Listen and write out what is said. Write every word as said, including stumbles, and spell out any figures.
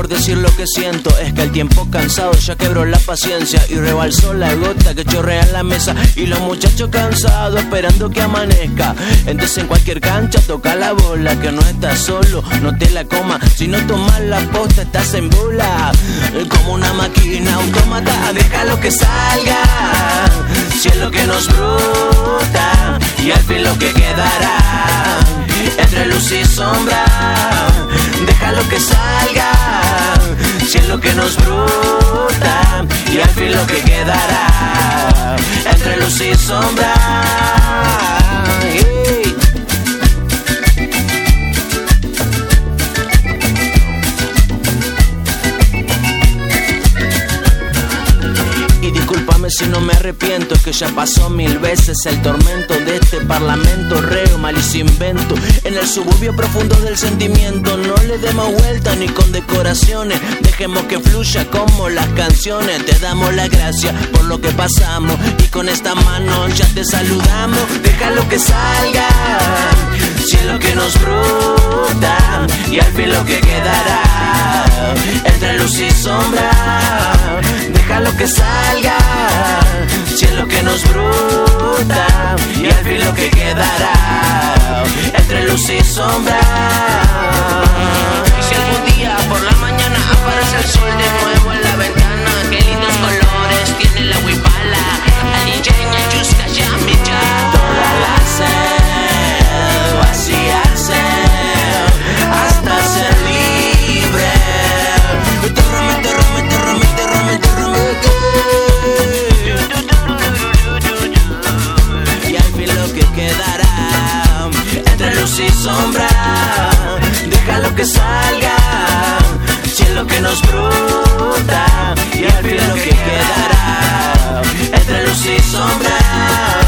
por decir lo que siento. Es que el tiempo cansado ya quebró la paciencia y rebalsó la gota que chorrea en la mesa. Y los muchachos cansados esperando que amanezca. Entonces en cualquier cancha toca la bola, que no estás solo, no te la comas. Si no tomas la posta estás en bola. Como una máquina autómata, déjalo que salga. Si es lo que nos brota y al fin lo que quedará entre luz y sombra, déjalo que salga. Si es lo que nos brota y al fin lo que quedará entre luz y sombra. Hey. Y discúlpame si no me arrepiento, es que ya pasó mil veces el tormento de este parlamento, reo, mal y sin invento. En el suburbio profundo del sentimiento, no le demos vuelta ni con decoraciones, dejemos que fluya como las canciones. Te damos las gracias por lo que pasamos y con esta mano ya te saludamos. Déjalo que salga, si es lo que nos brota y al fin lo que quedará entre luz y sombra. Déjalo que salga, si es lo que nos brota y al fin lo que quedará entre luz y sombra. Si algún día por la mañana aparece el sol de nuevo en la ventana, qué lindos colores tiene la huipala. Aliñeña, chusca, yamilla. Toda la sed vaciarse hasta ser libre. Derrame, derrame, derrame, derrame, derrame. Y al fin lo que quedará entre luz y sombra, déjalo que salga. Si es lo que nos brota y al fin lo que quedará entre luz y sombra.